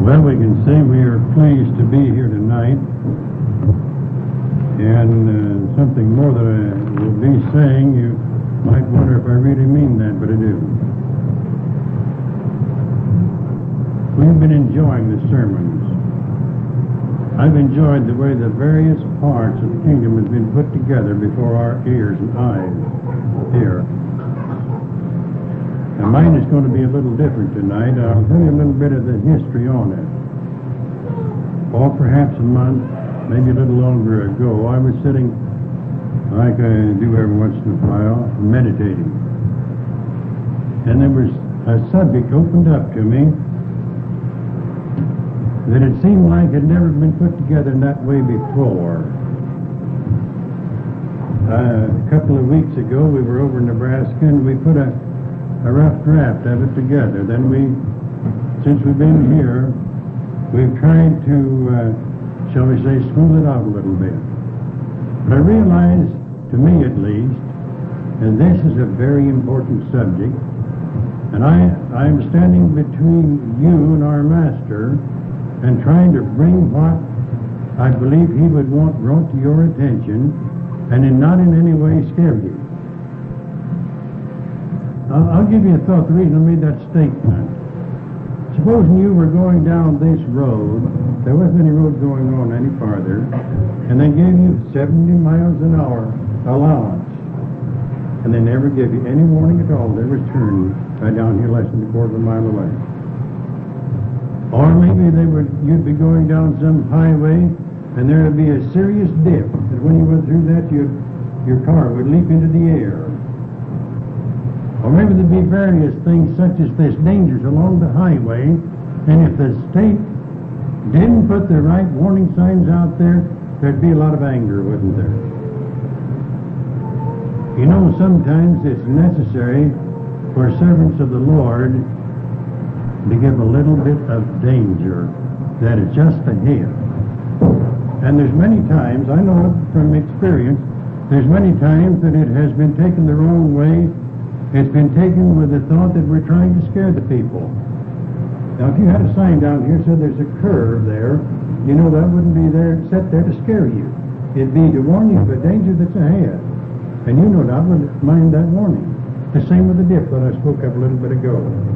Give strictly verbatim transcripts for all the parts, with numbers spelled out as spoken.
Well, we can say we are pleased to be here tonight, and uh, something more that I will be saying, you might wonder if I really mean that, but I do. We've been enjoying the sermons. I've enjoyed the way the various parts of the kingdom have been put together before our ears and eyes here. Now, mine is going to be a little different tonight. I'll tell you a little bit of the history on it. Or perhaps a month, maybe a little longer ago, I was sitting, like I do every once in a while, meditating. And there was a subject opened up to me that it seemed like had never been put together in that way before. Uh, a couple of weeks ago, we were over in Nebraska, and we put a a rough draft of it together. Then we, since we've been here, we've tried to, uh, shall we say, smooth it out a little bit. But I realize, to me at least, and this is a very important subject, and I, I am standing between you and our Master and trying to bring what I believe He would want brought to your attention, and in not in any way scare you. I'll give you a thought, the reason I made that statement. Supposing you were going down this road, there wasn't any road going on any farther, and they gave you seventy miles an hour allowance, and they never gave you any warning at all. They was turning right down here less than a quarter of a mile away. Or maybe they would, you'd be going down some highway, and there would be a serious dip, that when you went through that, you'd, your car would leap into the air. Or maybe there'd be various things such as this, dangers along the highway, and if the state didn't put the right warning signs out there, there'd be a lot of anger, wouldn't there? You know, sometimes it's necessary for servants of the Lord to give a little bit of danger that is just ahead. And there's many times, I know from experience, there's many times that it has been taken the wrong way. It's been taken with the thought that we're trying to scare the people. Now, if you had a sign down here that said there's a curve there, you know that wouldn't be there set there to scare you. It'd be to warn you of a danger that's ahead. And you no doubt would mind that warning. The same with the dip that I spoke of a little bit ago.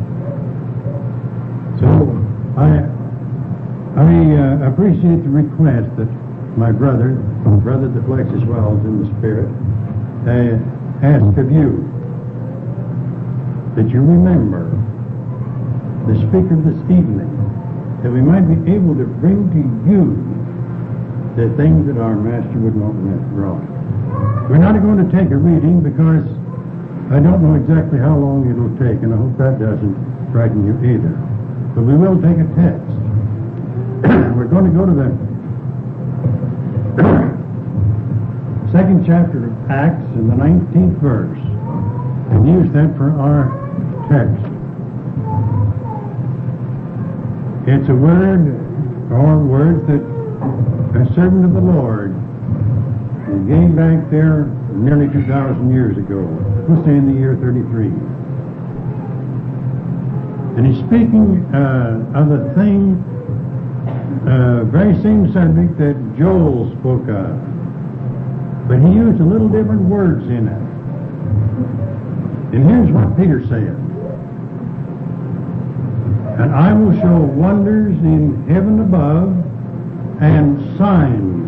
So, I I uh, appreciate the request that my brother, brother the flesh as well as in the spirit, uh, asked of you. That you remember the speaker this evening, that we might be able to bring to you the things that our Master would want brought. We're not going to take a reading because I don't know exactly how long it'll take, and I hope that doesn't frighten you either. But we will take a text. We're going to go to the second chapter of Acts in the nineteenth verse and use that for our text. It's a word, or words that a servant of the Lord gave back there nearly two thousand years ago. We'll say in the year thirty-three. And he's speaking uh, of a thing, uh, very same subject that Joel spoke of. But he used a little different words in it. And here's what Peter said. And I will show wonders in heaven above and signs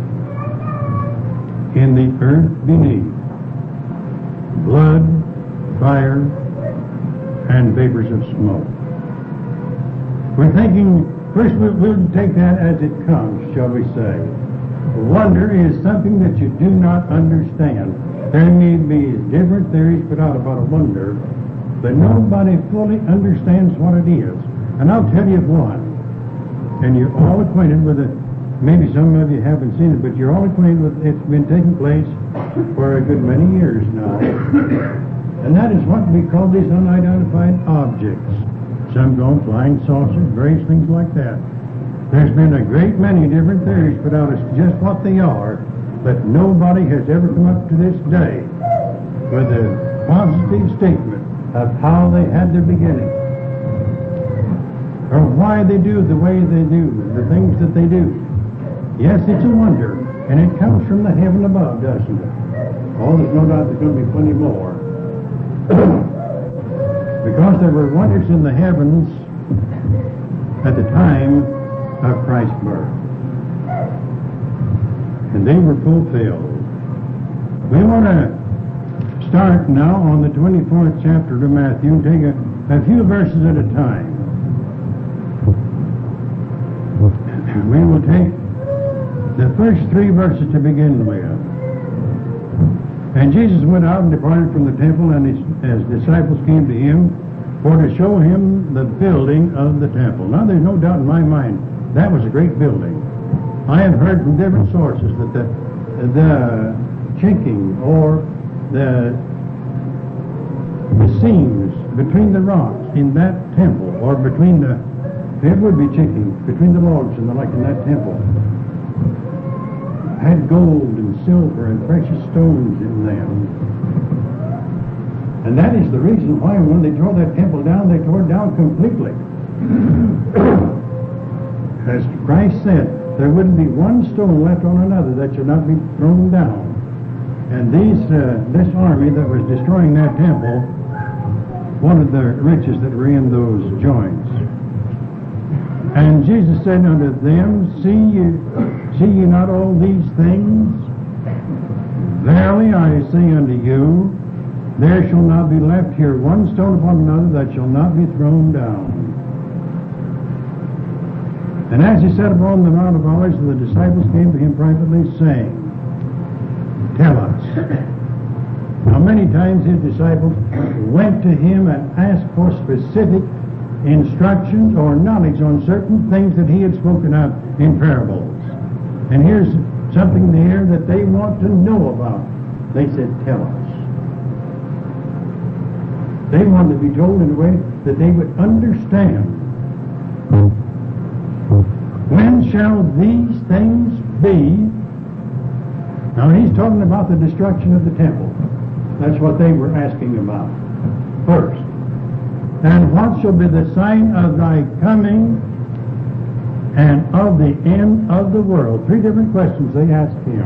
in the earth beneath. Blood, fire, and vapors of smoke. We're thinking, first we'll, we'll take that as it comes, shall we say. Wonder is something that you do not understand. There may be different theories put out about a wonder, but nobody fully understands what it is. And I'll tell you one. And you're all acquainted with it. Maybe some of you haven't seen it, but you're all acquainted with it. It's been taking place for a good many years now. And that is what we call these unidentified objects. Some go flying saucers, various things like that. There's been a great many different theories put out as to just what they are, but nobody has ever come up to this day with a positive statement of how they had their beginning. or why they do the way they do, the things that they do. Yes, it's a wonder, and it comes from the heaven above, doesn't it? Oh, there's no doubt there's going to be plenty more. Because there were wonders in the heavens at the time of Christ's birth. And they were fulfilled. We want to start now on the twenty-fourth chapter of Matthew and take a, a few verses at a time. We will take the first three verses to begin with. And Jesus went out and departed from the temple, and his, his disciples came to him for to show him the building of the temple. Now, there's no doubt in my mind that was a great building. I have heard from different sources that the, the chinking or the, the seams between the rocks in that temple, or between the, it would be chinking, between the logs and the like in that temple, had gold and silver and precious stones in them. And that is the reason why when they tore that temple down, they tore it down completely. As Christ said, there wouldn't be one stone left on another that should not be thrown down. And these, uh, this army that was destroying that temple wanted the riches that were in those joints. And Jesus said unto them, See you, see ye not all these things? Verily I say unto you, there shall not be left here one stone upon another that shall not be thrown down. And as he sat upon the Mount of Olives, the disciples came to him privately, saying, Tell us. How many times his disciples went to him and asked for specific instructions or knowledge on certain things that he had spoken of in parables. And here's something there that they want to know about. They said, Tell us. They wanted to be told in a way that they would understand. When shall these things be? Now he's talking about the destruction of the temple. That's what they were asking about first. And what shall be the sign of thy coming and of the end of the world? Three different questions they asked him.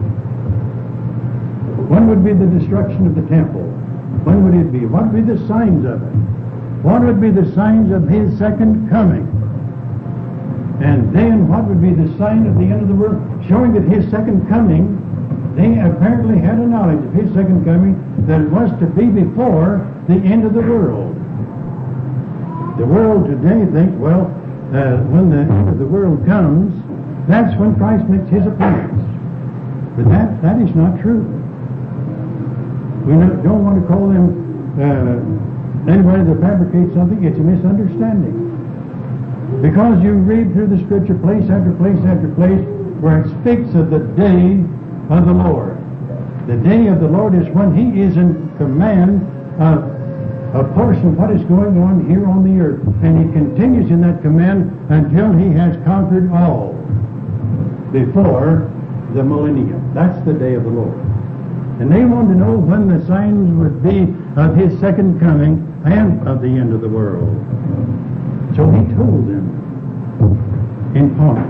When would be the destruction of the temple? When would it be? What would be the signs of it? What would be the signs of his second coming? And then what would be the sign of the end of the world? Showing that his second coming, they apparently had a knowledge of his second coming that it was to be before the end of the world. The world today thinks, well, uh, when the end of the world comes, that's when Christ makes his appearance. But that, that is not true. We don't want to call them uh, anybody that fabricates something. It's a misunderstanding. Because you read through the Scripture place after place after place where it speaks of the day of the Lord. The day of the Lord is when he is in command of a portion of what is going on here on the earth. And he continues in that command until he has conquered all before the millennium. That's the day of the Lord. And they wanted to know when the signs would be of his second coming and of the end of the world. So he told them in part.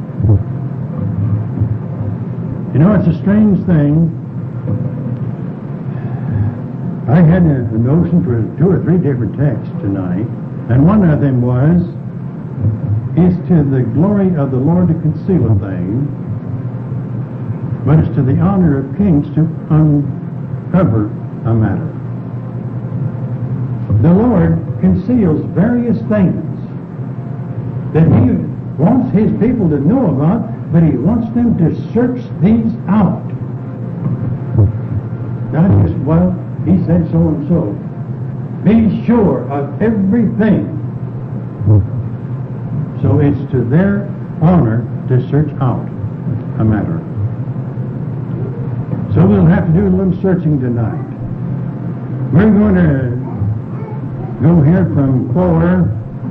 You know, it's a strange thing. I had a, a notion for two or three different texts tonight, and one of them was, it's to the glory of the Lord to conceal a thing, but it's to the honor of kings to uncover a matter. The Lord conceals various things that he wants his people to know about, but he wants them to search these out. Not just, well, he said so and so. Be sure of everything. So it's to their honor to search out a matter. So we'll have to do a little searching tonight. We're going to go here from four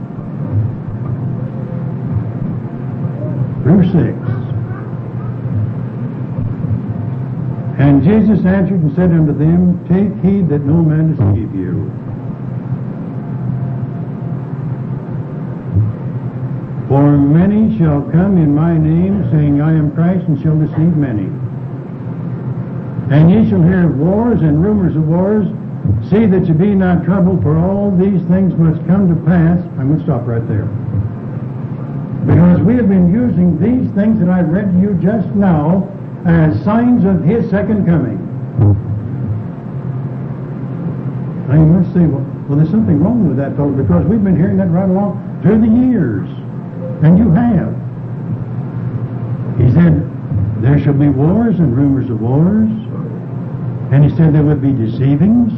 through six. And Jesus answered and said unto them, Take heed that no man deceive you. For many shall come in my name, saying, I am Christ, and shall deceive many. And ye shall hear of wars and rumors of wars. See that ye be not troubled, for all these things must come to pass. I'm going to stop right there. Because we have been using these things that I've read to you just now as signs of His second coming. Now you must say, well, well, there's something wrong with that, fellow, because we've been hearing that right along through the years. And you have. He said, there shall be wars and rumors of wars. And he said there would be deceivings.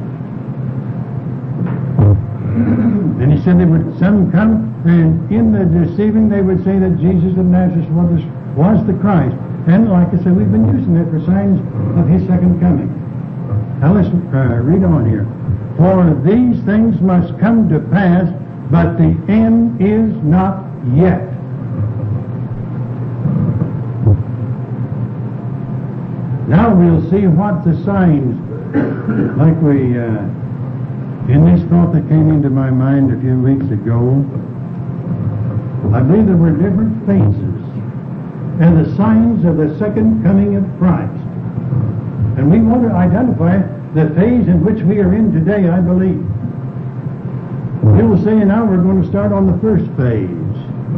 And he said there would some come, and in the deceiving they would say that Jesus of Nazareth was, was the Christ. And like I said, we've been using that for signs of His second coming. Now listen, uh, read on here. For these things must come to pass, but the end is not yet. Now we'll see what the signs, like we, uh, in this thought that came into my mind a few weeks ago, I believe there were different phases and the signs of the second coming of Christ. And we want to identify the phase in which we are in today, I believe. We will say now we're going to start on the first phase.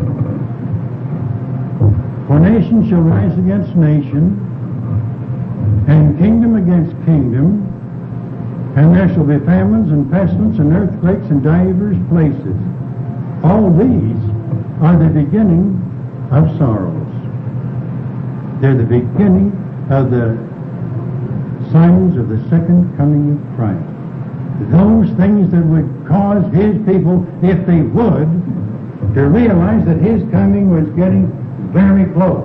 For nation shall rise against nation, and kingdom against kingdom, and there shall be famines and pestilence and earthquakes in divers places. All these are the beginning of sorrows. They're the beginning of the signs of the second coming of Christ. Those things that would cause His people, if they would, to realize that His coming was getting very close.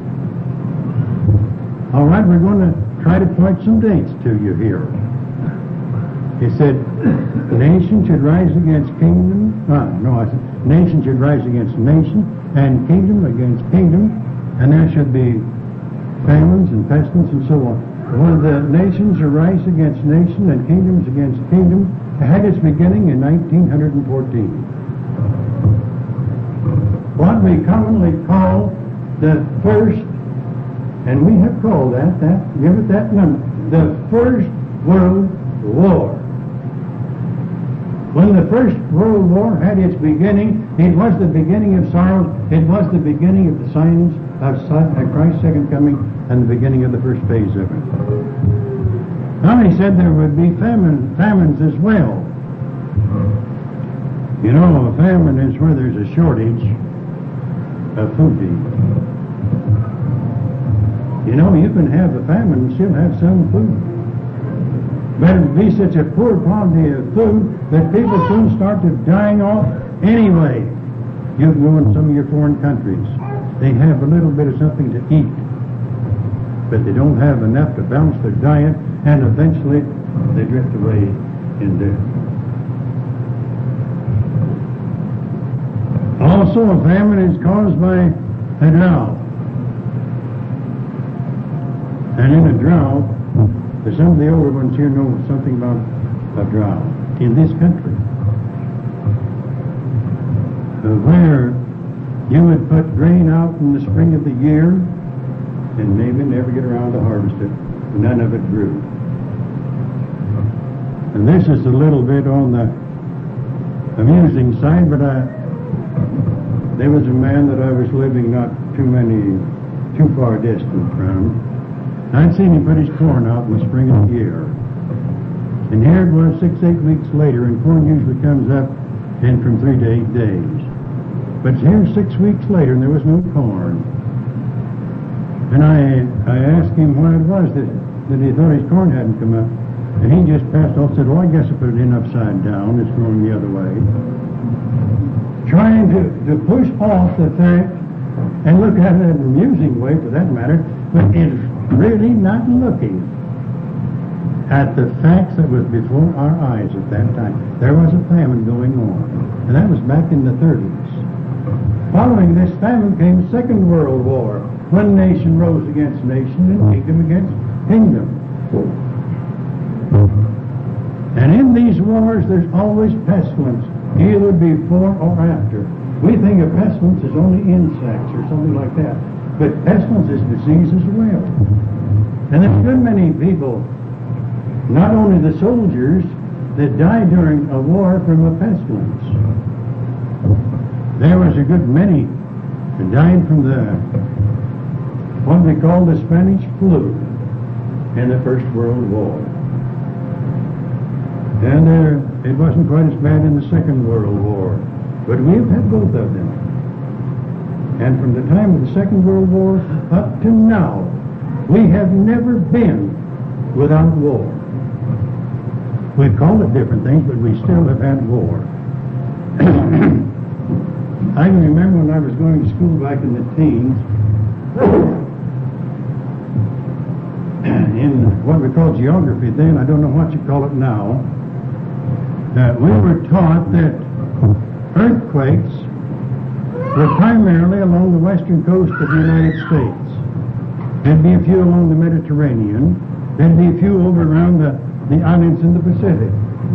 All right, we're going to try to point some dates to you here. He said, nation should rise against kingdom. Ah, no, I said, nation should rise against nation, and kingdom against kingdom, and there should be famines and pestilence and so on. When the nations are rise against nation and kingdoms against kingdom, it had its beginning in nineteen fourteen. What we commonly call the first, and we have called that, that, give it that number, the First World War. When the First World War had its beginning, it was the beginning of sorrows, it was the beginning of the signs of Christ's second coming, and the beginning of the first phase of it. Now he said there would be famine, famines as well. You know, a famine is where there's a shortage of food to eat. You know, you can have a famine and still have some food. But it would be such a poor quality of food that people soon start to dying off anyway. You can go in some of your foreign countries. They have a little bit of something to eat, but they don't have enough to balance their diet, and eventually they drift away in death. Also, a famine is caused by a drought. And in a drought, some of the older ones here know something about a drought in this country, uh, where you would put grain out in the spring of the year and maybe never get around to harvest it. None of it grew. And this is a little bit on the amusing side, but I, there was a man that I was living not too many, too far distant from. I'd seen him put his corn out in the spring of the year. And here it was six, eight weeks later, and corn usually comes up in from three to eight days. But here six weeks later, and there was no corn. And I I asked him why it was that, that he thought his corn hadn't come up. And he just passed off and said, well, I guess I put it in upside down. It's growing the other way. Trying to, to push off the fact, and look at it in an amusing way for that matter, but it's really not looking at the facts that was before our eyes at that time. There was a famine going on, and that was back in the thirties. Following this famine came the Second World War, when nation rose against nation and kingdom against kingdom. And in these wars, there's always pestilence, either before or after. We think of pestilence as only insects or something like that. But pestilence is disease as well. And there's a good many people, not only the soldiers, that died during a war from a pestilence. There was a good many that died from the, what we call the Spanish flu in the First World War. And uh, it wasn't quite as bad in the Second World War. But we've had both of them. And from the time of the Second World War up to now, we have never been without war. We've called it different things, but we still have had war. I can remember when I was going to school back in the teens, in what we call geography then, I don't know what you call it now, uh, we were taught that earthquakes were primarily along the western coast of the United States. There'd be a few along the Mediterranean. There'd be a few over around the, the islands in the Pacific.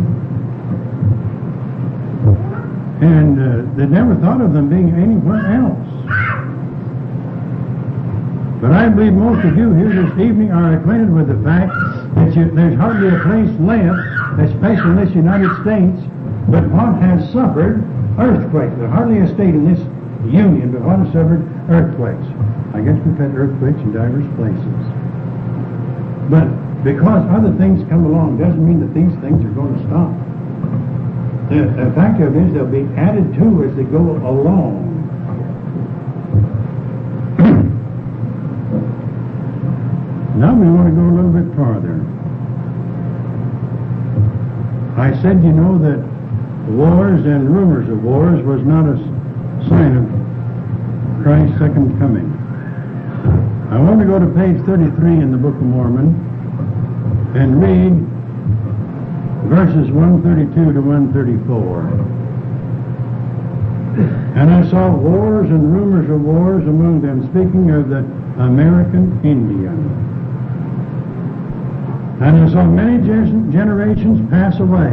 And uh, they'd never thought of them being anywhere else. But I believe most of you here this evening are acquainted with the fact that you, there's hardly a place left, especially in this United States, but what has suffered earthquakes. There's hardly a state in this union but what has suffered earthquakes. I guess we've had earthquakes in diverse places. But because other things come along doesn't mean that these things are going to stop. The, the fact of it is they'll be added to as they go along. Now we want to go a little bit farther. I said, you know, that wars and rumors of wars was not a sign of Christ's second coming. I want to go to page thirty-three in the Book of Mormon and read verses one thirty-two to one thirty-four. And I saw wars and rumors of wars among them, speaking of the American Indian. And I saw many generations pass away.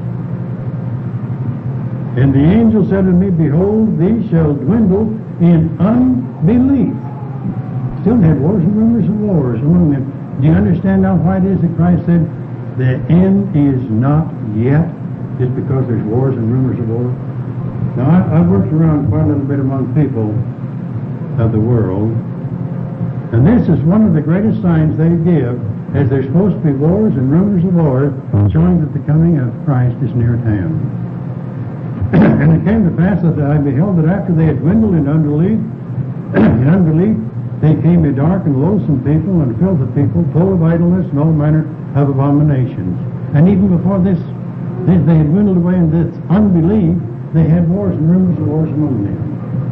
And the angel said to me, behold, these shall dwindle in unbelief. Still had wars and rumors of wars among them. Do you understand now why it is that Christ said, the end is not yet, just because there's wars and rumors of war? Now, I, I've worked around quite a little bit among people of the world, and this is one of the greatest signs they give, as there's supposed to be wars and rumors of war, showing that the coming of Christ is near at hand. And it came to pass that I beheld that after they had dwindled in unbelief, in unbelief, they came a dark and loathsome people and filthy people, full of idleness and all manner of abominations. And even before this, this they had dwindled away in this unbelief, they had wars and rumors of wars among them.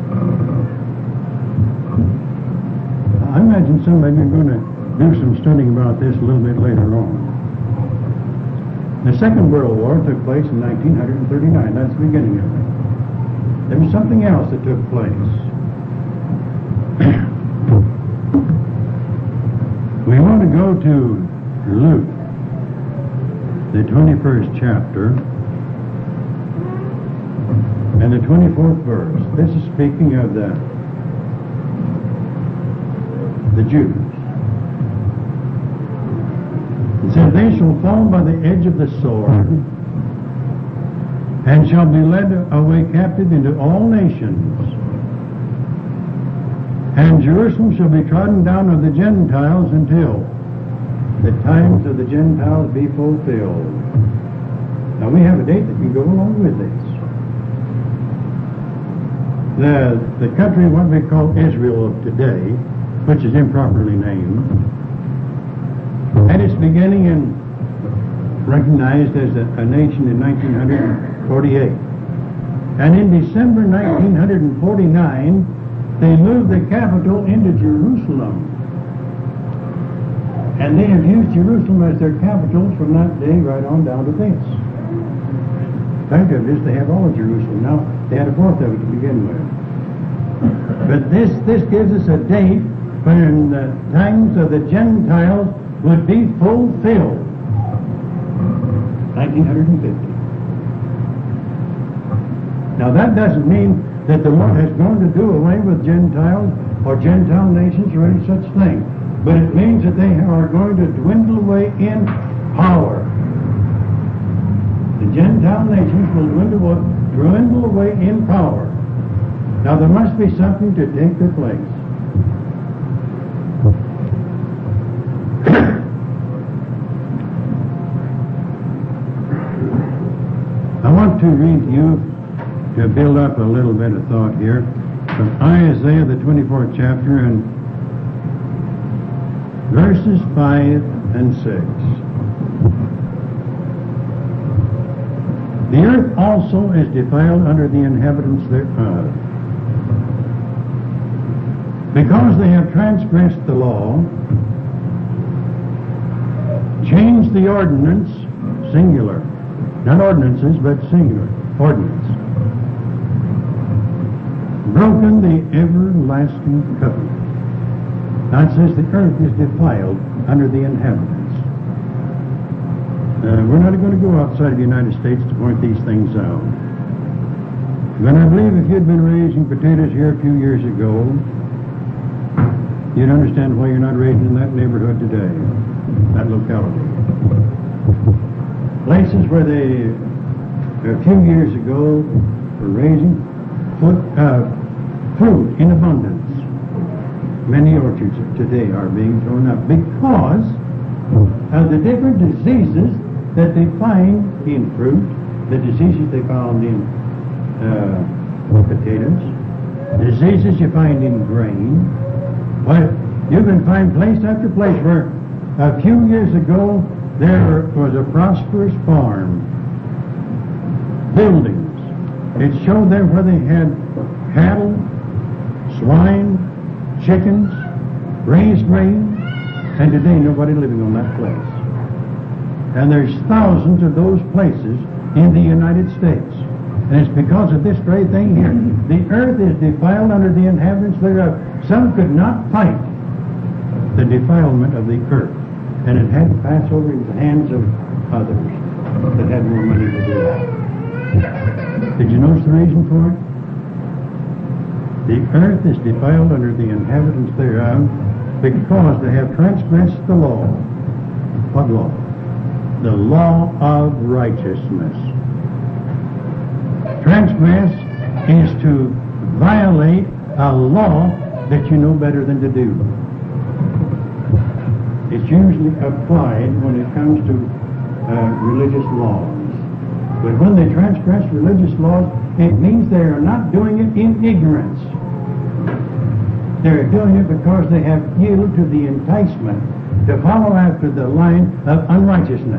I imagine some of you are going to do some studying about this a little bit later on. The Second World War took place in nineteen thirty-nine. That's the beginning of it. There was something else that took place. We want to go to Luke, the twenty-first chapter, and the twenty-fourth verse. This is speaking of the, the Jews. It says, they shall fall by the edge of the sword, and shall be led away captive into all nations. And Jerusalem shall be trodden down of the Gentiles until the times of the Gentiles be fulfilled. Now we have a date that can go along with this. The, the country, what we call Israel of today, which is improperly named, at its beginning and recognized as a, a nation in nineteen forty-eight. And in December nineteen forty-nine, they moved the capital into Jerusalem. And they have used Jerusalem as their capital from that day right on down to this. The fact of it is they have all of Jerusalem. Now, they had a fourth of it to begin with. But this, this gives us a date when the times of the Gentiles would be fulfilled. nineteen fifty. Now that doesn't mean that the Lord has gone to do away with Gentiles or Gentile nations or any such thing. But it means that they are going to dwindle away in power. The Gentile nations will dwindle, dwindle away in power. Now there must be something to take their place. I want to read to you, to build up a little bit of thought here, from Isaiah the twenty-fourth chapter and verses five and six. The earth also is defiled under the inhabitants thereof, because they have transgressed the law, changed the ordinance, singular, not ordinances, but singular, ordinance, broken the everlasting covenant. Now it says the earth is defiled under the inhabitants. Uh, we're not going to go outside of the United States to point these things out. But I believe if you'd been raising potatoes here a few years ago, you'd understand why you're not raising in that neighborhood today, that locality. Places where they, a few years ago, were raising foot, uh, fruit in abundance. Many orchards today are being thrown up because of the different diseases that they find in fruit, the diseases they found in uh, potatoes, diseases you find in grain. Well, you can find place after place where a few years ago there was a prosperous farm, buildings. It showed there where they had cattle, swine, chickens, raised grain, and today nobody living on that place. And there's thousands of those places in the United States. And it's because of this very thing here. The earth is defiled under the inhabitants thereof. Some could not fight the defilement of the earth, and it had to pass over into the hands of others that had more money to do that. Did you notice the reason for it? The earth is defiled under the inhabitants thereof because they have transgressed the law. What law? The law of righteousness. Transgress is to violate a law that you know better than to do. It's usually applied when it comes to uh, religious laws. But when they transgress religious laws, it means they are not doing it in ignorance. They're doing it because they have yielded to the enticement to follow after the line of unrighteousness.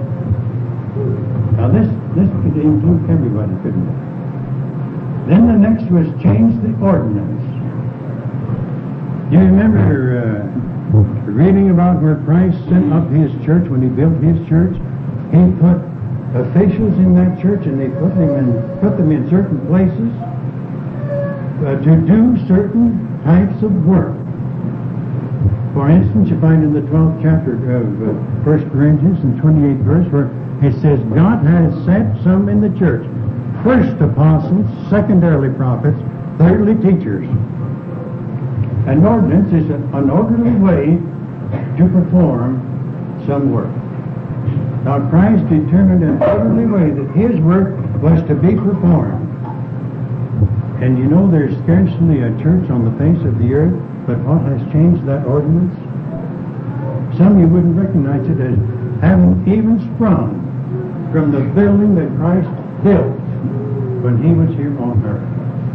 Now this, this could include everybody, couldn't it? Then the next was change the ordinance. You remember uh, reading about where Christ sent up his church when he built his church? He put officials in that church and they put them in, put them in certain places uh, to do certain types of work. For instance, you find in the twelfth chapter of uh, First Corinthians, in the twenty-eighth verse, where it says, God has set some in the church, first apostles, secondarily prophets, thirdly teachers. An ordinance is an, an orderly way to perform some work. Now Christ determined an orderly way that his work was to be performed. And you know there's scarcely a church on the face of the earth but what has changed that ordinance? Some you wouldn't recognize it as having even sprung from the building that Christ built when he was here on earth.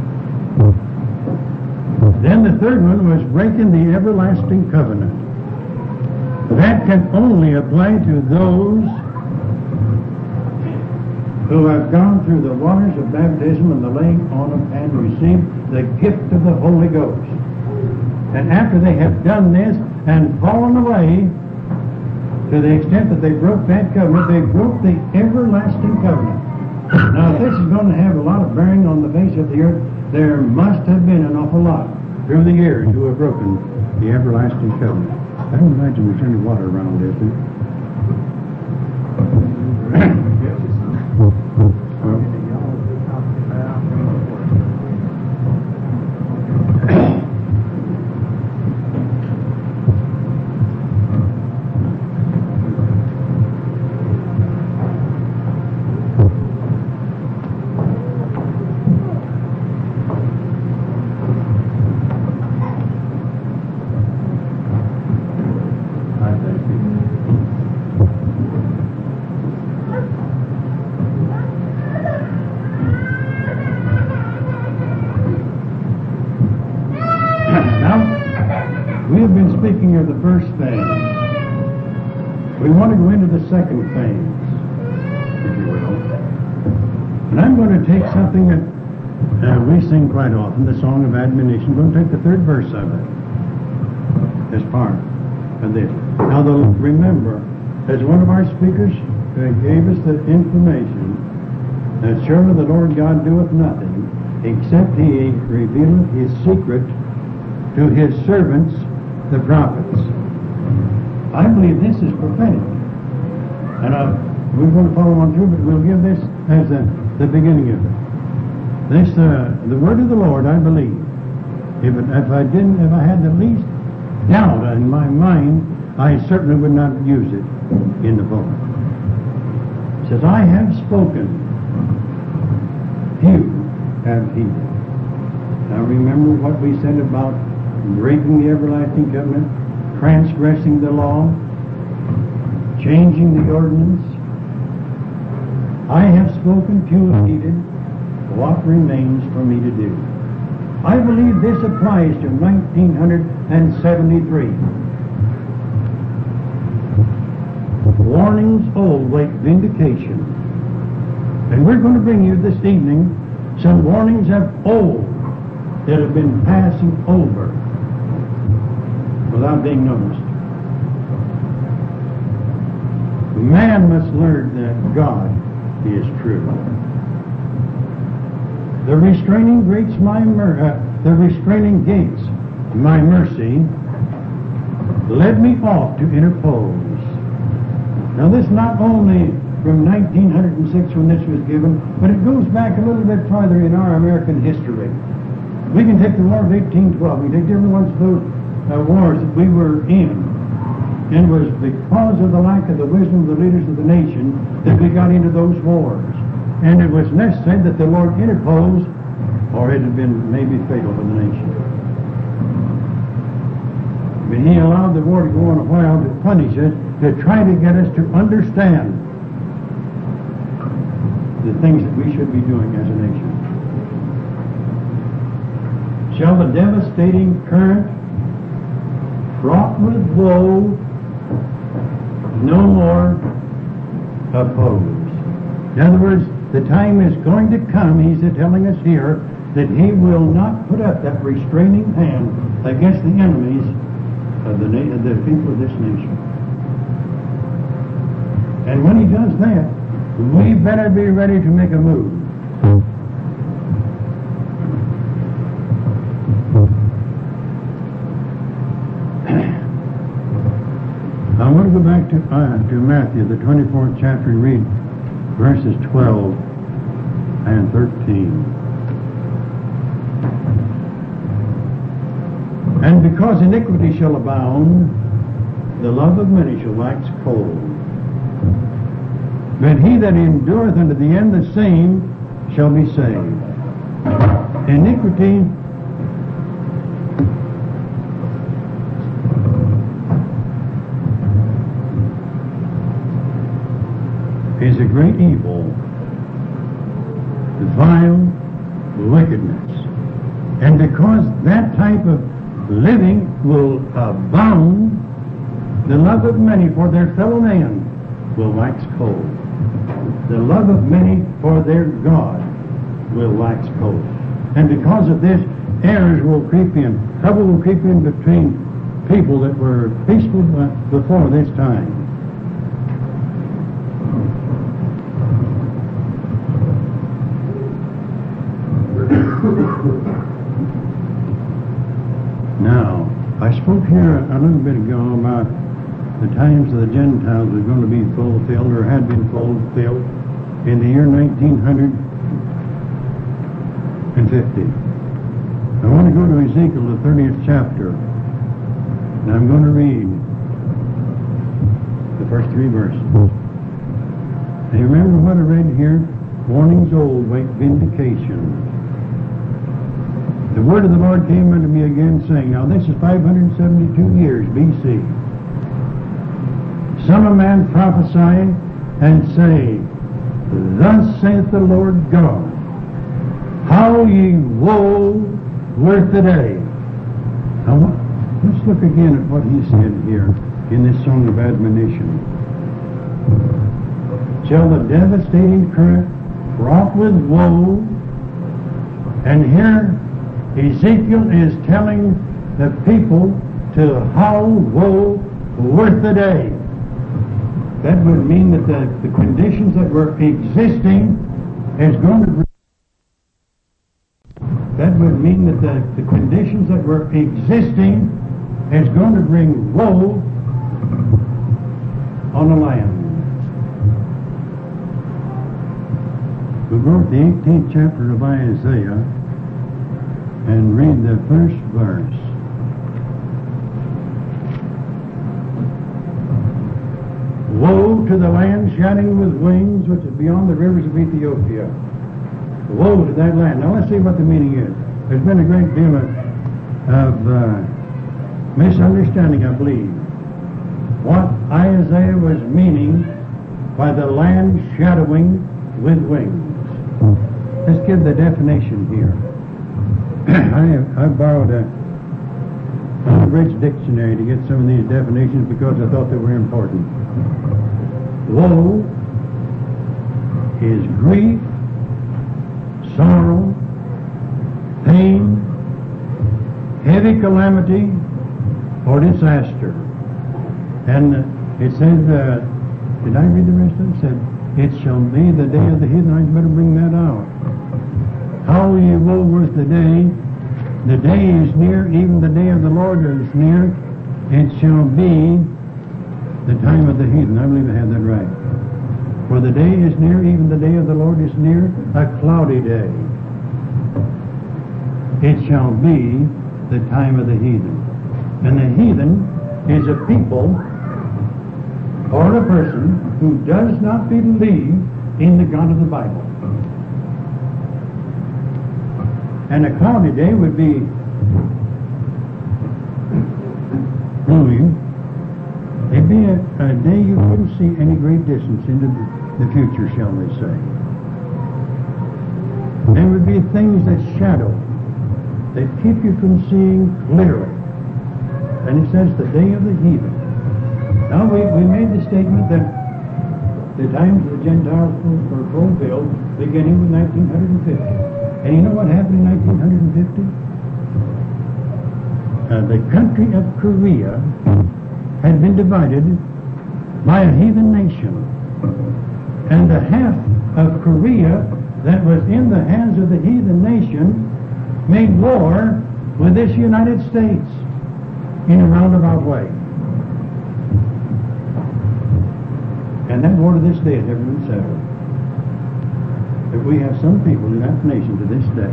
Then the third one was breaking the everlasting covenant. That can only apply to those who have gone through the waters of baptism and the laying on of hands and received the gift of the Holy Ghost. And after they have done this and fallen away to the extent that they broke that covenant, they broke the everlasting covenant. Now, if this is going to have a lot of bearing on the face of the earth, there must have been an awful lot through the years who have broken the everlasting covenant. I don't imagine there's any water around, is there? Well, been speaking of the first phase. We want to go into the second phase, if you will. And I'm going to take something that uh, we sing quite often, the Song of Admonition. I'm going to take the third verse of it as part of this. Now, the, remember, as one of our speakers uh, gave us the information, that surely the Lord God doeth nothing except He revealeth His secret to His servants, the prophets. I believe this is prophetic. And uh, we're going to follow on through, but we'll give this as a, the beginning of it. This, uh, the word of the Lord, I believe. If, it, if I didn't, if I had the least doubt in my mind, I certainly would not use it in the book. It says, I have spoken, few have heeded. Now remember what we said about breaking the everlasting covenant, transgressing the law, changing the ordinance. I have spoken, few have heeded. What remains for me to do? I believe this applies to nineteen seventy-three. Warnings old wait vindication. And we're going to bring you this evening some warnings of old that have been passing over without being noticed. Man must learn that God is true. The restraining gates, my mer- uh, the restraining gates, my mercy, led me off to interpose. Now, this not only from nineteen oh six when this was given, but it goes back a little bit farther in our American history. We can take the War of eighteen twelve. We can take every one of those uh, wars that we were in. And it was because of the lack of the wisdom of the leaders of the nation that we got into those wars. And it was necessary that the Lord interposed, or it had been maybe fatal for the nation. But He allowed the war to go on a while to punish us, to try to get us to understand the things that we should be doing as a nation. Shall the devastating current, fraught with woe, no more oppose? In other words, the time is going to come, He's telling us here, that He will not put up that restraining hand against the enemies of the, na- of the people of this nation. And when He does that, we better be ready to make a move. I want to go back to, uh, to Matthew, the twenty-fourth chapter, and read verses twelve and thirteen. And because iniquity shall abound, the love of many shall wax cold. But he that endureth unto the end, the same shall be saved. Iniquity is a great evil, vile wickedness. And because that type of living will abound, the love of many for their fellow man will wax cold. The love of many for their God will wax cold. And because of this, errors will creep in. Trouble will creep in between people that were peaceful before this time. Now, I spoke here a little bit ago about the times of the Gentiles were going to be fulfilled, or had been fulfilled, in the year nineteen fifty. I want to go to Ezekiel, the thirtieth chapter, and I'm going to read the first three verses. And you remember what I read here? Warnings old, wait vindication. The word of the Lord came unto me again, saying, now this is five hundred seventy-two years B C. Son of man, prophesy and say, thus saith the Lord God, how ye woe worth the day. Now, Let's look again at what he said here in this song of admonition. Shall the devastating current wrought with woe, and here Ezekiel is telling the people to howl woe worth the day. That would mean that the, the conditions that were existing is going to bring that would mean that the, the conditions that were existing is going to bring woe on the land. We'll go to the eighteenth chapter of Isaiah and read the first verse. Woe to the land shining with wings, which is beyond the rivers of Ethiopia. Woe to that land. Now let's see what the meaning is. There's been a great deal of, of uh, misunderstanding, I believe, what Isaiah was meaning by the land shadowing with wings. Let's give the definition here. I, I borrowed a Bridge Dictionary to get some of these definitions because I thought they were important. Woe is grief, sorrow, pain, heavy calamity, or disaster. And it says, uh, did I read the rest of it? It said, it shall be the day of the heathen. I better bring that out. How ye woe worth the day. The day is near, even the day of the Lord is near. It shall be the time of the heathen. I believe I have that right. For the day is near, even the day of the Lord is near, a cloudy day. It shall be the time of the heathen. And the heathen is a people or a person who does not believe in the God of the Bible. And a cloudy day would be gloomy. It'd be a, a day you couldn't see any great distance into the, the future, shall we say. There would be things that shadow, that keep you from seeing clearly. And it says the day of the heathen. Now we, we made the statement that the times of the Gentiles were fulfilled beginning with nineteen fifty. And you know what happened in nineteen fifty? Uh, the country of Korea had been divided by a heathen nation. And the half of Korea that was in the hands of the heathen nation made war with this United States in a roundabout way. And that war to this day has never been settled. But we have some people in that nation to this day.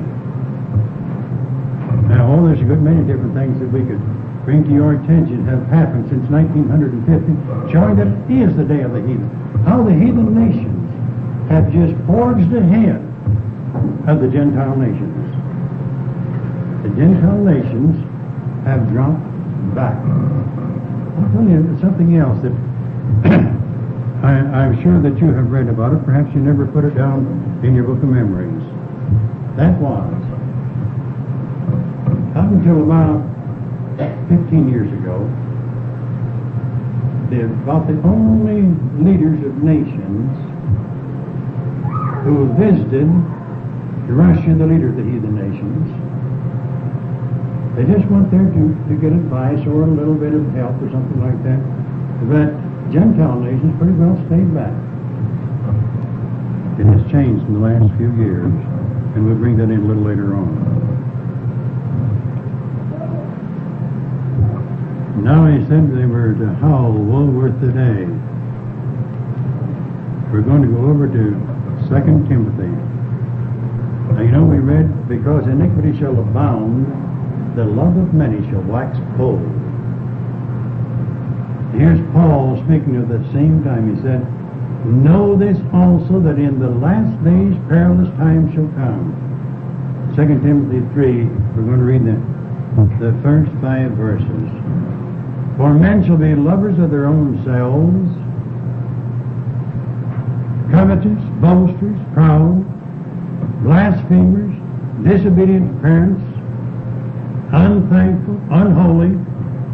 Now, oh, there's a good many different things that we could bring to your attention have happened since nineteen fifty, showing that it is the day of the heathen. How the heathen nations have just forged ahead of the Gentile nations. The Gentile nations have dropped back. I'll tell you something else that I, I'm sure that you have read about it. Perhaps you never put it down in your book of memories. That was, up until about fifteen years ago, the, about the only leaders of nations who visited Russia, the leader of the heathen nations. They just went there to, to get advice or a little bit of help or something like that. But Gentile nations pretty well stayed back. It has changed in the last few years, and we'll bring that in a little later on. Now he said they were to howl woe worth the day. We're going to go over to Second Timothy. Now you know we read, because iniquity shall abound, the love of many shall wax cold. Here's Paul speaking at the same time. He said, know this also, that in the last days perilous times shall come. Second Timothy three, we're going to read the, the first five verses. For men shall be lovers of their own selves, covetous, boasters, proud, blasphemers, disobedient parents, unthankful, unholy,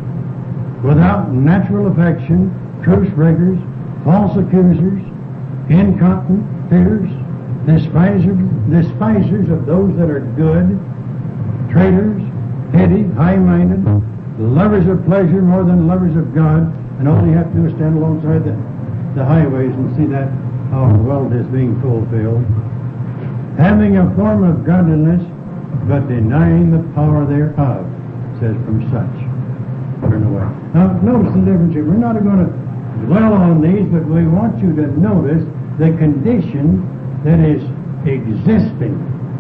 without natural affection, truce breakers, false accusers, incontinent, fierce, despisers, despisers of those that are good, traitors, heady, high-minded, lovers of pleasure more than lovers of God, and all you have to do is stand alongside the, the highways and see that how well it is being fulfilled. Having a form of godliness, but denying the power thereof, says from such. Turn away. Now, notice the difference here. We're not going to dwell on these, but we want you to notice the condition that is existing.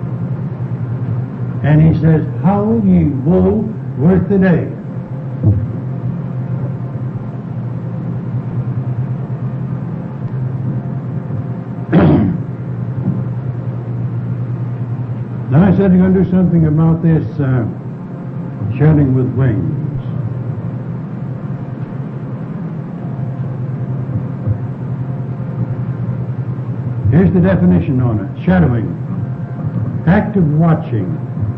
And he says, how ye woe worth the day. Now I said I'm going to do something about this uh, shedding with wings. Here's the definition on it. Shadowing. Active watching.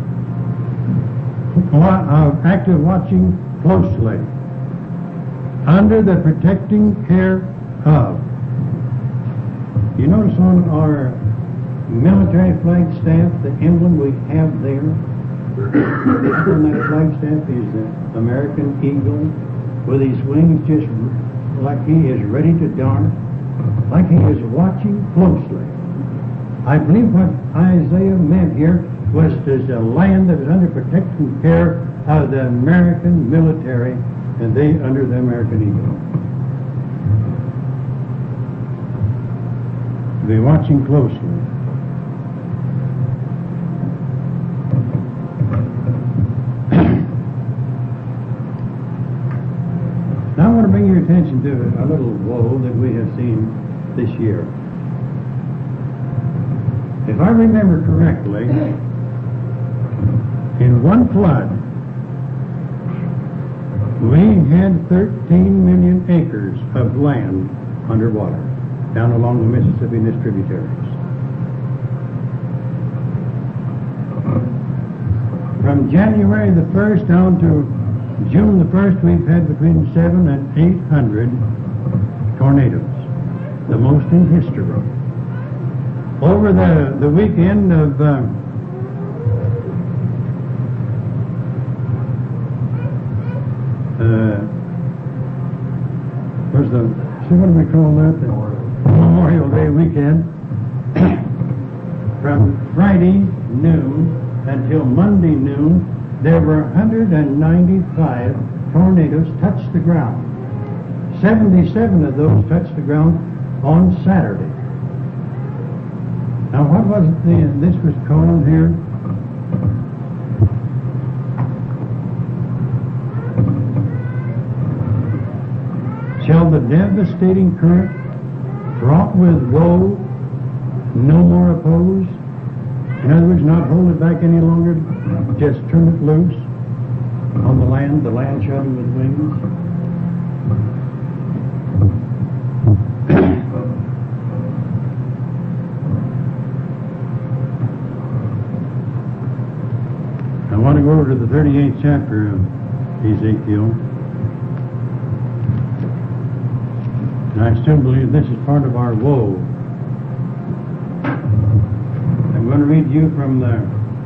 Uh, active watching closely. Under the protecting care of. You notice on our military flag staff, the emblem we have there, on that flag staff is the American eagle with his wings just like he is ready to dart, like he is watching closely. I believe what Isaiah meant here was there's a land that is under protecting care of the American military, and they under the American eagle. Be watching closely. Now I want to bring your attention to a little woe that we have seen this year. If I remember correctly, in one flood, we had thirteen million acres of land underwater down along the Mississippi and its tributaries. From January the first down to June the first, we've had between seven and eight hundred tornadoes, the most in history. Over the, the weekend of uh, uh, where's the, see what do we call that? The Memorial Day weekend. From Friday noon until Monday noon, there were one hundred ninety-five tornadoes touched the ground. seventy-seven of those touched the ground on Saturday. Now, what was it the, this was called here? Shall the devastating current, fraught with woe, no more oppose? In other words, not hold it back any longer, just turn it loose on the land, the land shadowed with wings. I want to go over to the thirty-eighth chapter of Ezekiel. And I still believe this is part of our woe. I'm going to read you from the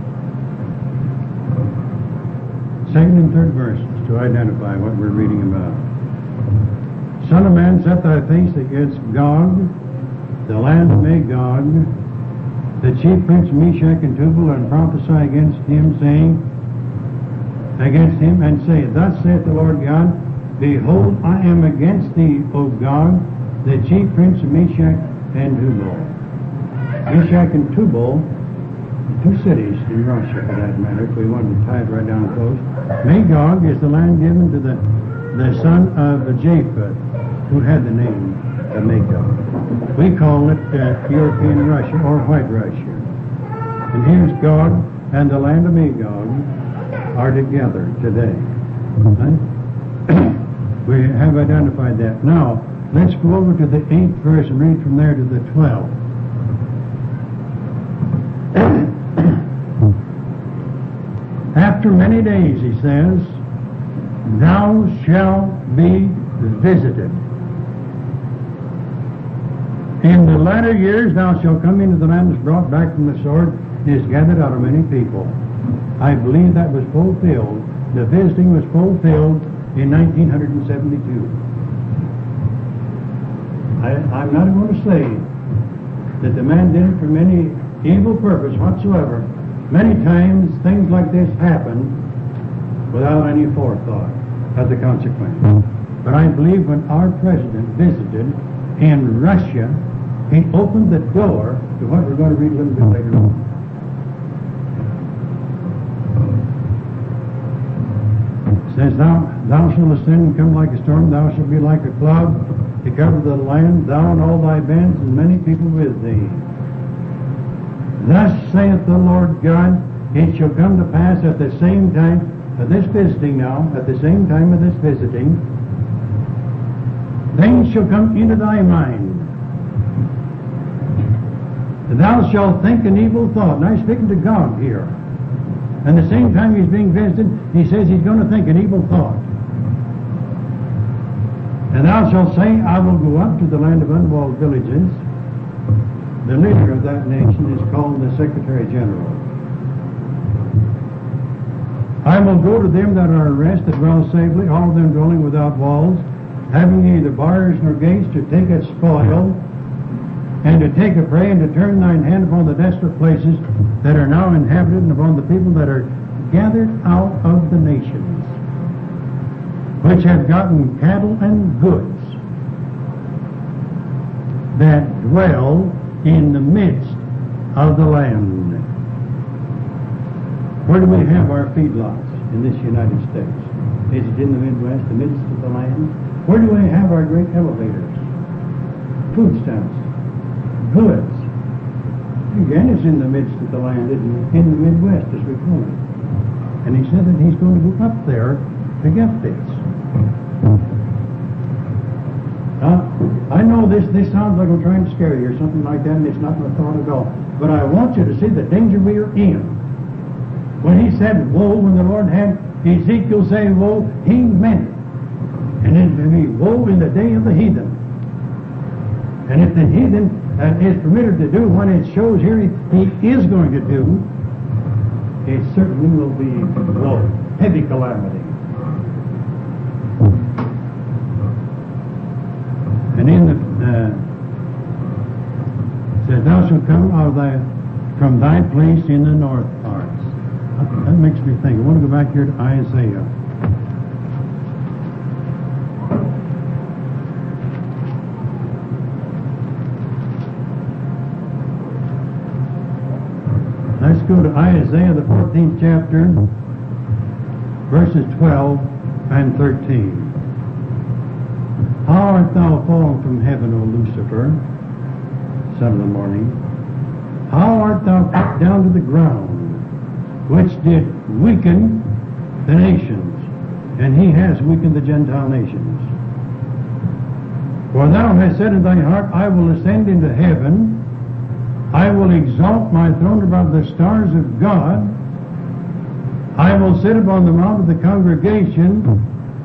second and third verses to identify what we're reading about. Son of man, set thy face against Gog, the land of Magog, the chief prince Meshach and Tubal, and prophesy against him, saying, against him, and say, thus saith the Lord God, behold, I am against thee, O Gog, the chief prince of Meshach and Tubal. Meshach and Tubal, two cities in Russia, for that matter, if we wanted to tie it right down close. Magog is the land given to the, the son of Japheth, who had the name of Magog. We call it uh, European Russia or White Russia. And here's Gog and the land of Magog are together today. Right? We have identified that. Now, let's go over to the eighth verse and read from there to the twelfth. After many days, he says, thou shalt be visited. In the latter years thou shalt come into the land that's brought back from the sword, and is gathered out of many people. I believe that was fulfilled. The visiting was fulfilled in nineteen seventy-two. I, I'm not going to say that the man did it from any evil purpose whatsoever. Many times things like this happen without any forethought of the consequence. But I believe when our president visited in Russia, he opened the door to what we're going to read a little bit later on. It says, thou, thou shalt ascend and come like a storm, thou shalt be like a cloud to cover the land, thou and all thy bands, and many people with thee. Thus saith the Lord God, it shall come to pass at the same time of this visiting now, at the same time of this visiting, things shall come into thy mind. Thou shalt think an evil thought. Now he's speaking to God here. And the same time he's being visited, he says he's going to think an evil thought. And thou shalt say, I will go up to the land of unwalled villages. The leader of that nation is called the Secretary General. I will go to them that are at rest, that dwell safely, all of them dwelling without walls, having neither bars nor gates, to take a spoil, and to take a prey, and to turn thine hand upon the desolate places that are now inhabited, and upon the people that are gathered out of the nations, which have gotten cattle and goods, that dwell in the midst of the land. Where do we have our feedlots in this United States? Is it in the Midwest, the midst of the land? Where do we have our great elevators? Food stamps. Goods. Again, it's in the midst of the land, isn't it? In the Midwest, as we call it. And he said that he's going to go up there to get this. Now, I know this, this sounds like I'm trying to scare you or something like that, and it's not my thought at all. But I want you to see the danger we are in. When he said, woe, when the Lord had Ezekiel say, woe, he meant it. And it will be woe in the day of the heathen. And if the heathen uh, is permitted to do what it shows here he, he is going to do, it certainly will be woe, heavy calamity. And in the uh, says, thou shalt come out of thy from thy place in the north parts. That makes me think. I want to go back here to Isaiah. Let's go to Isaiah, the fourteenth chapter, verses twelve and thirteen. How art thou fallen from heaven, O Lucifer, son of the morning? How art thou cut down to the ground, which did weaken the nations, and he has weakened the Gentile nations? For thou hast said in thy heart, I will ascend into heaven, I will exalt my throne above the stars of God, I will sit upon the mount of the congregation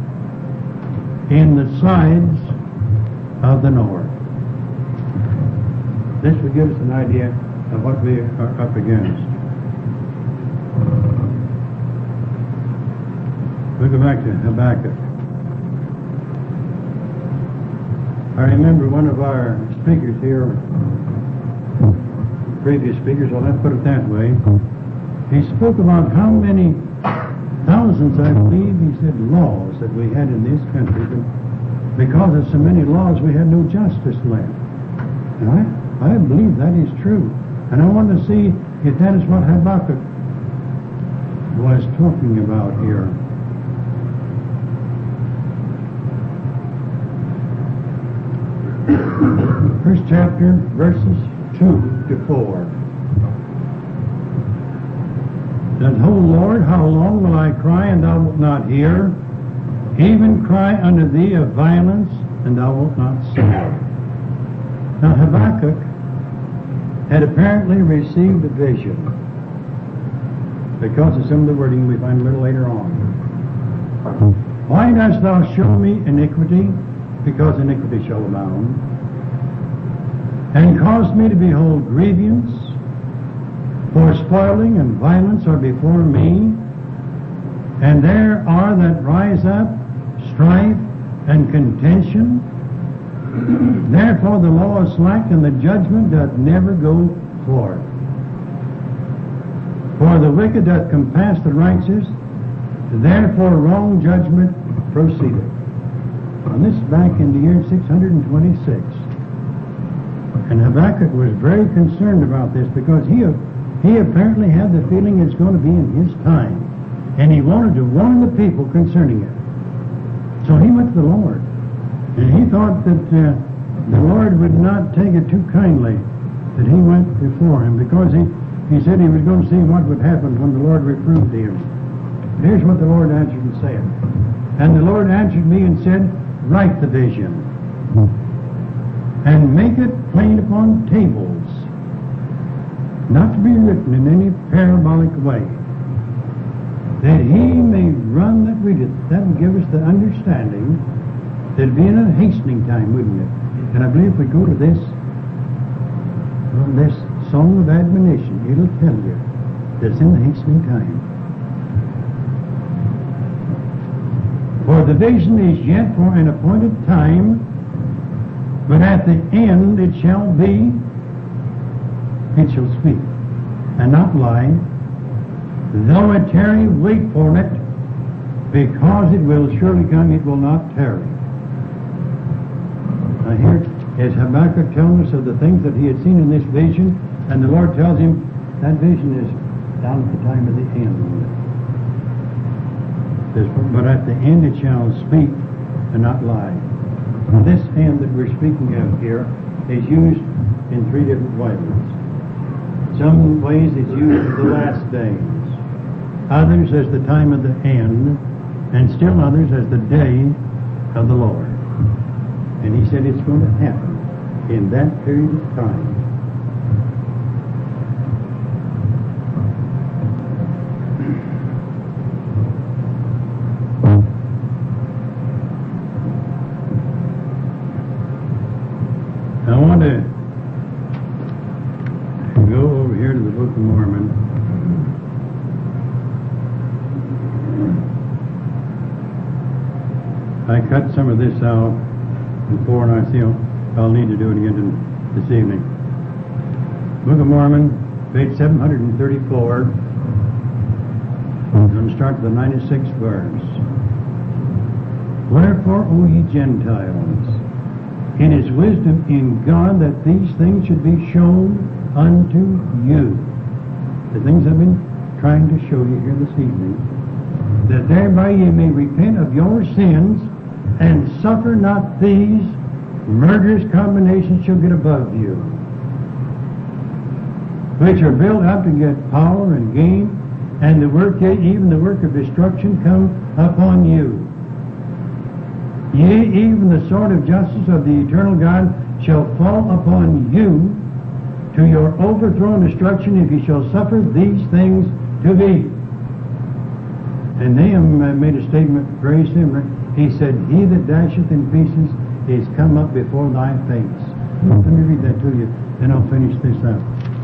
in the sides of the north. This will give us an idea of what we are up against. We'll go back to Habakkuk. I remember one of our speakers here, previous speakers, I'll have to put it that way, he spoke about how many thousands, I believe, he said, laws that we had in this country, but because of so many laws, we had no justice left. And I, I believe that is true. And I want to see if that is what Habakkuk was talking about here. First chapter, verses two to four. Says, O Lord, how long will I cry, and thou wilt not hear? Even cry unto thee of violence, and thou wilt not save. Now Habakkuk had apparently received a vision, because of some of the wording we find a little later on. Why dost thou show me iniquity? Because iniquity shall abound. And cause me to behold grievance, for spoiling and violence are before me, and there are that rise up strife and contention. Therefore the law is slack, and the judgment doth never go forth. For the wicked doth compass the righteous, therefore wrong judgment proceedeth. And this is back in the year six hundred twenty-six. And Habakkuk was very concerned about this, because he, he apparently had the feeling it's going to be in his time. And he wanted to warn the people concerning it. So he went to the Lord. And he thought that uh, the Lord would not take it too kindly that he went before him, because he, he said he was going to see what would happen when the Lord reproved him. Here's what the Lord answered and said. And the Lord answered me and said, write the vision, and make it plain upon tables, not to be written in any parabolic way, that he may run that readeth. That would give us the understanding that it'd be in a hastening time, wouldn't it? And I believe if we go to this, well, this song of admonition, it'll tell you that it's in the hastening time. For the vision is yet for an appointed time, but at the end it shall be, it shall speak, and not lie. Though it tarry, wait for it, because it will surely come, it will not tarry. Now here is Habakkuk telling us of the things that he had seen in this vision, and the Lord tells him that vision is down at the time of the end. Says, but at the end it shall speak and not lie. Now this end that we're speaking of here is used in three different ways. Some ways it's used for the last days, others as the time of the end, and still others as the day of the Lord. And he said it's going to happen in that period of time. I want to go over here to the Book of Mormon. I cut some of this out before, and I feel I'll need to do it again this evening. Book of Mormon, page seven hundred thirty-four. I'm going to start with the ninety-sixth verse. Wherefore, O ye Gentiles, it is wisdom in God that these things should be shown unto you. The things I've been trying to show you here this evening, that thereby ye may repent of your sins, and suffer not these murderous combinations shall get above you, which are built up to get power and gain, and the work, even the work of destruction, come upon you. Yea, even the sword of justice of the eternal God shall fall upon you to your overthrow and destruction, if ye shall suffer these things to be. And Nahum made a statement very similar. He said, he that dasheth in pieces is come up before thy face. Let me read that to you, then I'll finish this up.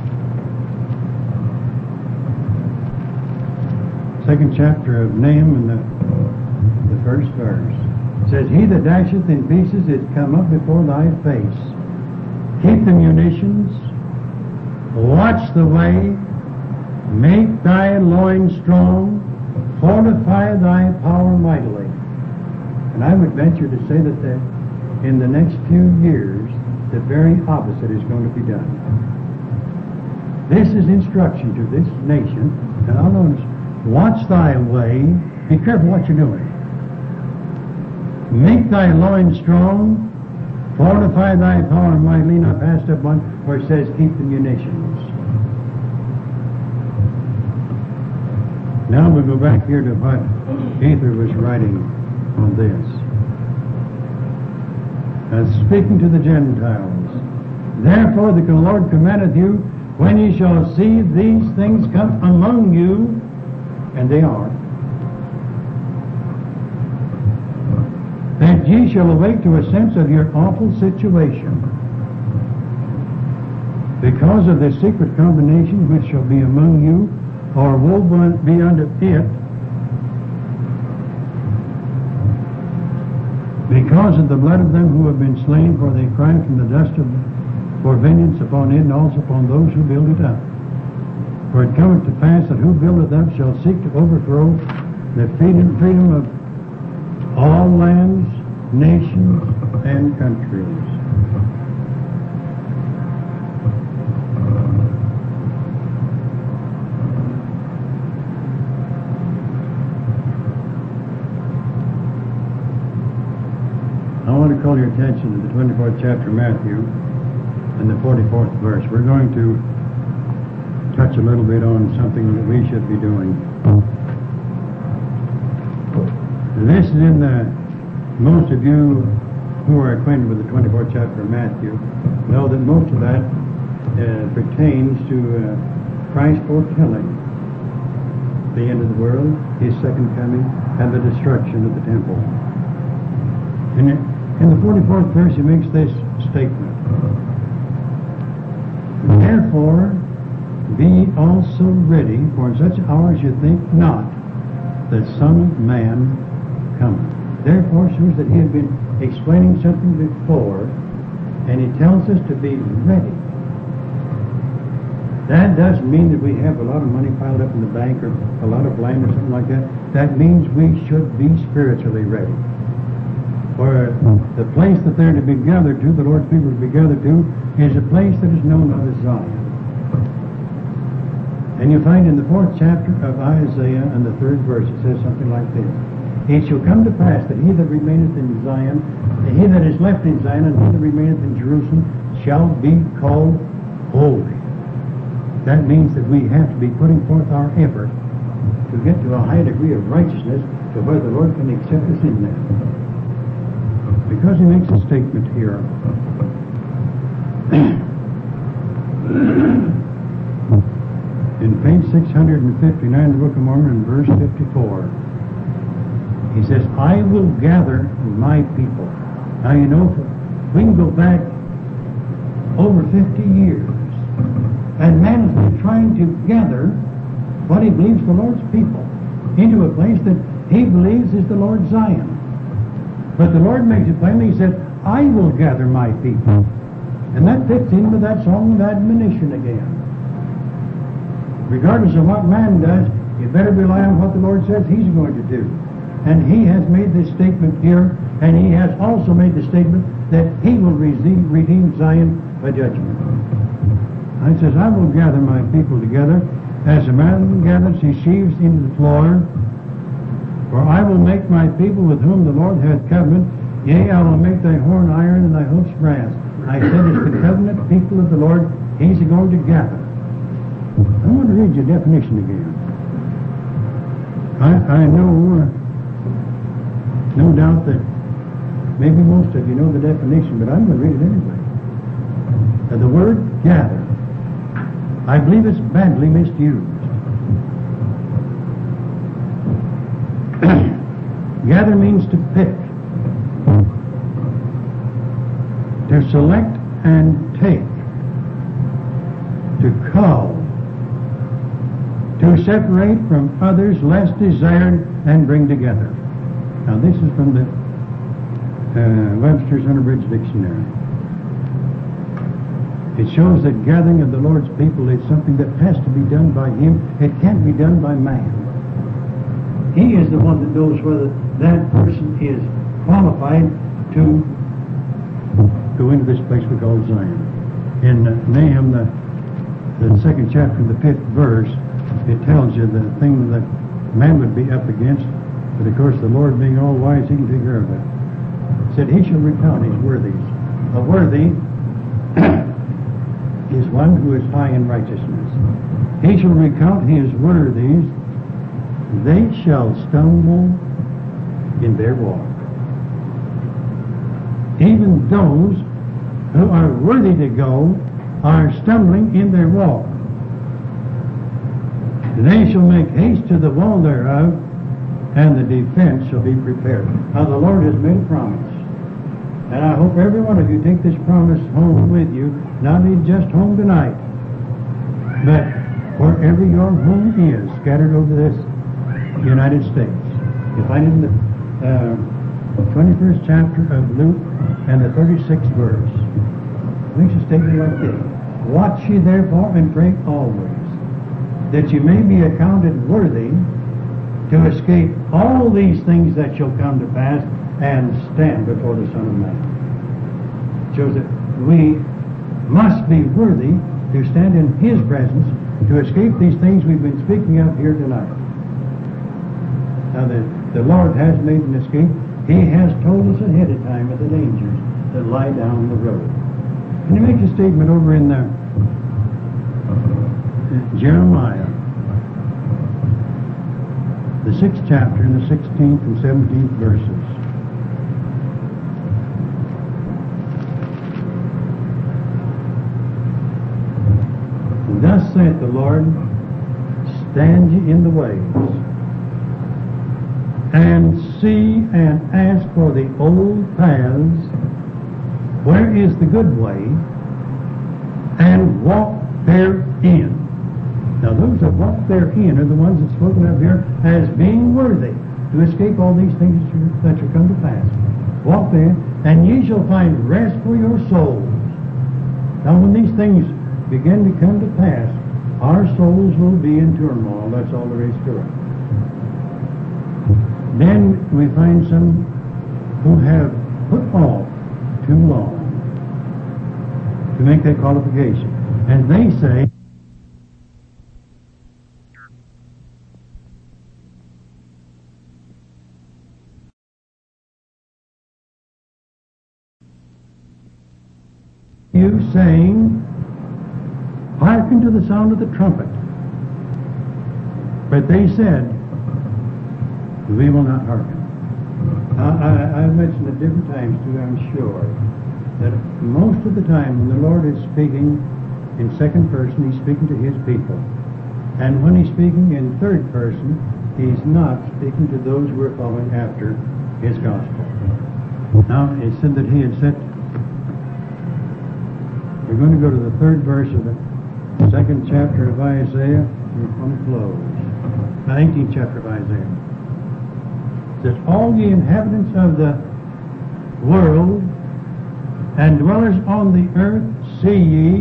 Second chapter of Nahum, and the, the first verse. It says, he that dasheth in pieces is come up before thy face. Keep the munitions, watch the way, make thy loins strong, fortify thy power mightily. And I would venture to say that the, in the next few years, the very opposite is going to be done. This is instruction to this nation. And I'll notice, watch thy way, be careful what you're doing. Make thy loins strong, fortify thy power mightily. Now passed up one where it says, keep the munitions. Now we'll go back here to what Ether was writing on this. As speaking to the Gentiles, therefore the Lord commandeth you, when ye shall see these things come among you, and they are, that ye shall awake to a sense of your awful situation, because of the secret combination which shall be among you, or woe be unto it, because of the blood of them who have been slain, for they cry from the dust of for vengeance upon it, and also upon those who build it up. For it cometh to pass that who buildeth up shall seek to overthrow the freedom, freedom of all lands, nations, and countries. I want to call your attention to the twenty-fourth chapter of Matthew and the forty-fourth verse. We're going to touch a little bit on something that we should be doing. This is in the, most of you who are acquainted with the twenty-fourth chapter of Matthew know that most of that uh, pertains to uh, Christ foretelling the end of the world, His second coming, and the destruction of the temple. In, in the forty-fourth verse, He makes this statement: Therefore, be also ready, for in such hours you think not the Son of Man cometh. Therefore, shows that He had been explaining something before, and He tells us to be ready. That doesn't mean that we have a lot of money piled up in the bank or a lot of land or something like that. That means we should be spiritually ready. For the place that they're to be gathered to, the Lord's people to be gathered to, is a place that is known as Zion. And you find in the fourth chapter of Isaiah and the third verse, it says something like this: It shall come to pass that he that remaineth in Zion, and he that is left in Zion, and he that remaineth in Jerusalem, shall be called holy. That means that we have to be putting forth our effort to get to a high degree of righteousness to where the Lord can accept us in that. Because He makes a statement here. In page six hundred fifty-nine of the Book of Mormon, in verse fifty-four, he says, I will gather my people. Now, you know, we can go back over fifty years, and man has been trying to gather what he believes the Lord's people into a place that he believes is the Lord's Zion. But the Lord makes it plainly. He said, I will gather my people. And that fits in with that song of admonition again. Regardless of what man does, you better rely on what the Lord says He's going to do. And He has made this statement here, and He has also made the statement that He will redeem, redeem Zion by judgment. And it says, I will gather my people together as a man gathers his sheaves into the floor. For I will make my people with whom the Lord hath covenant, yea, I will make thy horn iron and thy hoofs brass. I said, it's the covenant people of the Lord He's going to gather. I want to read your definition again. I, I know, uh, no doubt that maybe most of you know the definition, but I'm going to read it anyway. Uh, the word gather, I believe it's badly misused. Gather means to pick, to select and take, to call, to separate from others less desired and bring together. Now this is from the uh, Webster's Unabridged Dictionary. It shows that gathering of the Lord's people is something that has to be done by Him. It can't be done by man. He is the one that knows whether that person is qualified to go into this place we call Zion. In uh, Nahum, the, the second chapter, the fifth verse, it tells you the thing that man would be up against, but of course the Lord being all wise, He can take care of it. It said, He shall recount His worthies. A worthy is one who is high in righteousness. He shall recount His worthies. They shall stumble in their walk. Even those who are worthy to go are stumbling in their walk. They shall make haste to the wall thereof, and the defense shall be prepared. Now the Lord has made a promise And I hope every one of you take this promise home with you, not only just home tonight, but wherever your home is, scattered over this United States. You find it in the uh, twenty-first chapter of Luke and the thirty-sixth verse. It makes a statement like this: "Watch ye therefore and pray always, that you may be accounted worthy to escape all these things that shall come to pass and stand before the Son of Man." It shows that we must be worthy to stand in His presence to escape these things we've been speaking of here tonight. Now, the, the Lord has made an escape. He has told us ahead of time of the dangers that lie down the road. And He makes a statement over in there, Jeremiah, the sixth chapter, in the sixteenth and seventeenth verses. "Thus saith the Lord, stand ye in the ways, and see and ask for the old paths, where is the good way, and walk therein." Now those that walk therein are the ones that's spoken of here as being worthy to escape all these things that shall, that shall come to pass. Walk therein, and ye shall find rest for your souls. Now when these things begin to come to pass, our souls will be in turmoil. That's all there is to it. Then we find some who have put off too long to make that qualification. And they say, you saying, hearken to the sound of the trumpet. But they said, we will not hearken. I, I, I've mentioned at different times too, I'm sure, that most of the time when the Lord is speaking in second person, He's speaking to His people. And when He's speaking in third person, He's not speaking to those who are following after His gospel. Now, it said that He had said, we're going to go to the third verse of the second chapter of Isaiah. We're going to close. The eighteenth chapter of Isaiah. It says, all ye inhabitants of the world and dwellers on the earth, see ye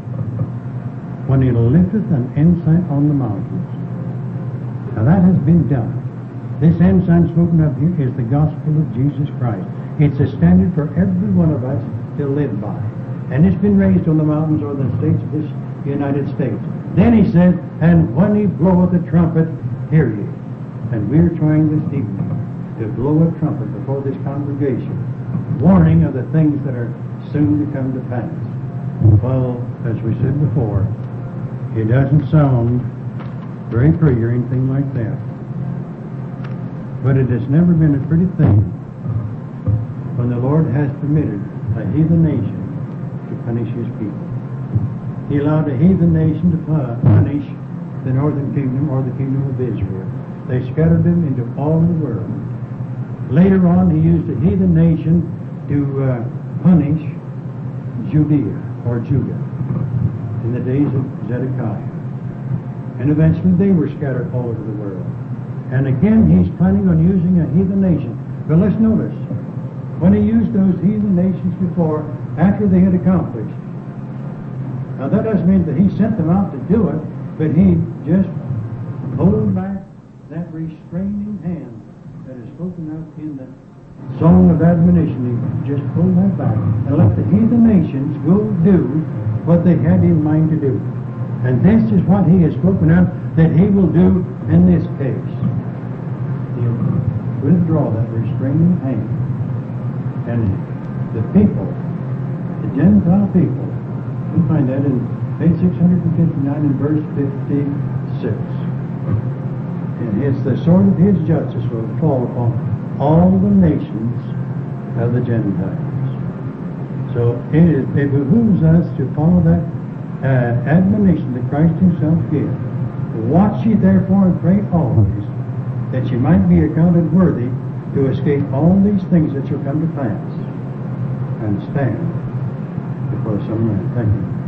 when He lifteth an ensign on the mountains. Now that has been done. This ensign spoken of here is the gospel of Jesus Christ. It's a standard for every one of us to live by. And it's been raised on the mountains or the states of this United States. Then He said, and when He bloweth the trumpet, hear ye. And we're trying this evening to blow a trumpet before this congregation, warning of the things that are soon to come to pass. Well, as we said before, it doesn't sound very pretty or anything like that. But it has never been a pretty thing when the Lord has permitted a heathen nation to punish His people. He allowed a heathen nation to punish the northern kingdom or the kingdom of Israel. They scattered them into all the world. Later on, He used a heathen nation to uh, punish Judea or Judah in the days of Zedekiah. And eventually they were scattered all over the world. And again, He's planning on using a heathen nation. But let's notice, when He used those heathen nations before, after they had accomplished, now that doesn't mean that He sent them out to do it, but He just pulled back that restraining hand that is spoken of in the song of admonition. He just pulled that back and let the heathen nations go do what they had in mind to do. And this is what He has spoken of that He will do in this case. He'll withdraw that restraining hand. And the people, the Gentile people, we find that in page six hundred fifty-nine in verse fifty-six. And it's the sword of His justice will fall upon all the nations of the Gentiles. So it, is, it behooves us to follow that uh, admonition that Christ Himself gave. Watch ye therefore and pray always, that ye might be accounted worthy to escape all these things that shall come to pass. and stand before some men. Thank you.